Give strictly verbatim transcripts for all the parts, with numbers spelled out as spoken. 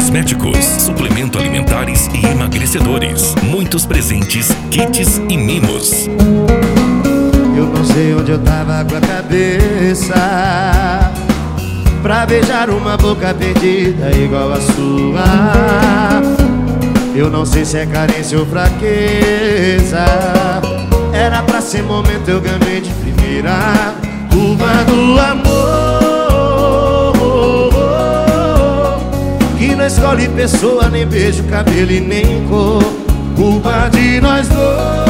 cosméticos, suplemento alimentares e emagrecedores. Muitos presentes, kits e mimos. Eu não sei onde eu tava com a cabeça pra beijar uma boca perdida igual a sua. Eu não sei se é carência ou fraqueza. Era pra ser momento, eu ganhei de primeira. Culpa do amor, que não escolhe pessoa, nem beijo, cabelo e nem cor. Culpa de nós dois,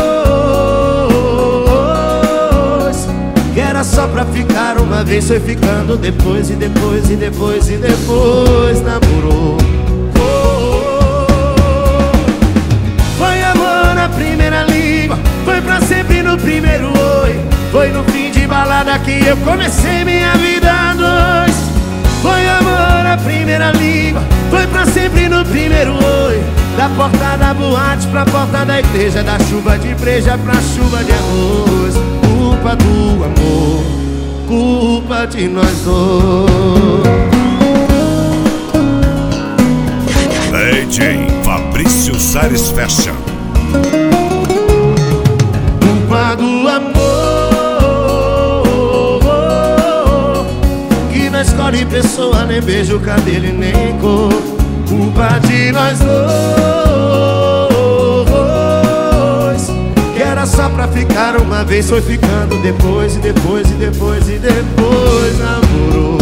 que era só pra ficar uma vez, foi ficando depois e depois e depois e depois namorou. Foi amor na primeira língua, foi pra sempre no primeiro oi. Foi no fim de balada que eu comecei minha vida a dois. Foi amor na primeira língua, foi pra sempre no primeiro oi. Da porta da boate pra porta da igreja, da chuva de breja pra chuva de arroz. Culpa do amor, culpa de nós dois. D J Fabrício Sares Fashion. Culpa do amor, que não escolhe pessoa, nem beijo, cabelo e nem cor. Culpa de nós dois, que era só pra ficar uma vez, foi ficando depois e depois e depois e depois namorou.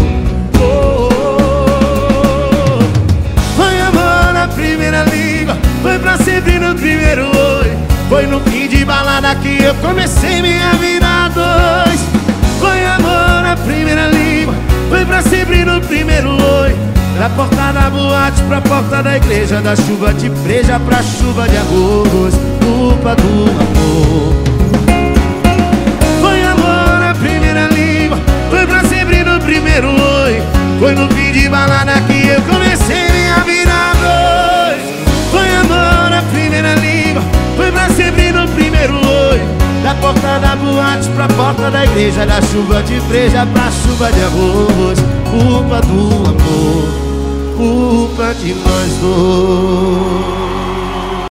Foi amor na primeira língua, foi pra sempre no primeiro oi. Foi no fim de balada que eu comecei minha vida a dois. Foi amor na primeira língua, foi pra sempre no primeiro oi. Da porta da boate pra porta da igreja, da chuva de breja pra chuva de arroz. Culpa do amor. Foi amor na primeira língua, foi pra sempre no primeiro oi. Foi no fim de balada que eu comecei minha vida a dois. Foi amor na primeira língua, foi pra sempre no primeiro oi. Da porta da boate pra porta da igreja, da chuva de breja pra chuva de arroz. Culpa do amor, culpa de nós dois.